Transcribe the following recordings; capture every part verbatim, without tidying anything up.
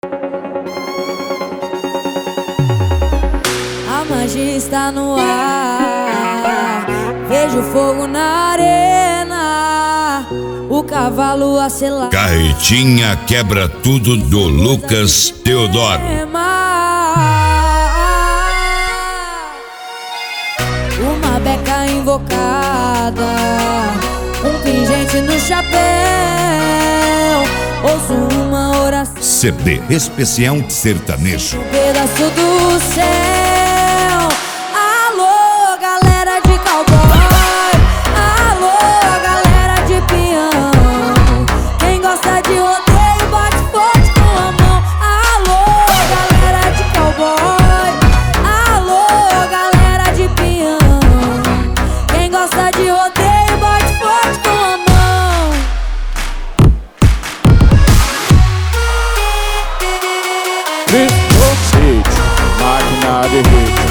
A magia está no ar, vejo fogo na arena, o cavalo a selar. Carretinha quebra tudo do Lucas Teodoro. Uma beca invocada, um pingente no chapéu, ouço uma oração. C D especial sertanejo. Um pedaço do céu. Alô, galera de cowboy. Alô, galera de peão. Quem gosta de rodeio bate forte com a mão. Alô, galera de cowboy. Alô, galera de peão. Quem gosta de rodeio bate forte com a mão. Máquina de hit.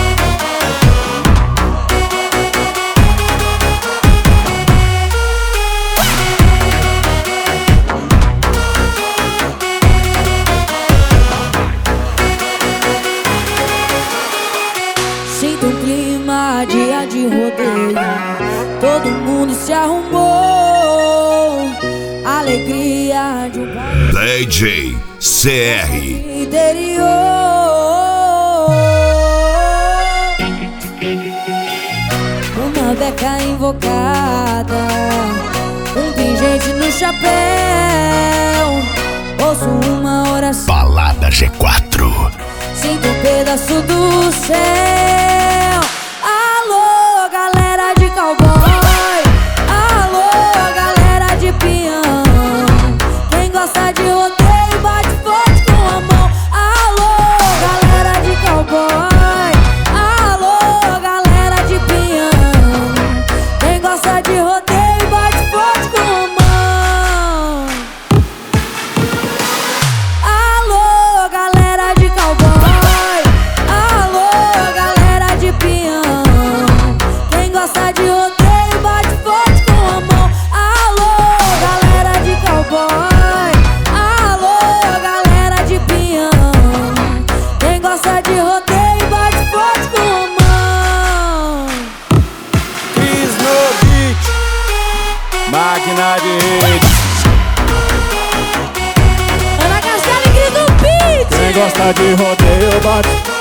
Sinto um clima, dia de rodeio, todo mundo se arrumou. Alegria de um país D J C R. interior. Uma beca invocada, um pingente no chapéu, ouço uma oração. Balada G quatro. Sinto um pedaço do céu. Alô, galera de cowboy. Alô, galera de peão. Quem gosta de rodeio bate forte com a mão. Alô, galera de cowboy. Alô, galera de peão. Quem gosta de rodeio bate forte com a mão. Alô, galera de cowboy. Alô, galera de peão. Quem gosta de rodeio bate forte com a mão. Alô, galera de cowboy. Alô, galera de peão. Quem gosta de rodeio bate forte com a mão. Cris no beat. Máquina de hit. Ana Castela e Cris do Beat. Quem gosta de rodeio bate.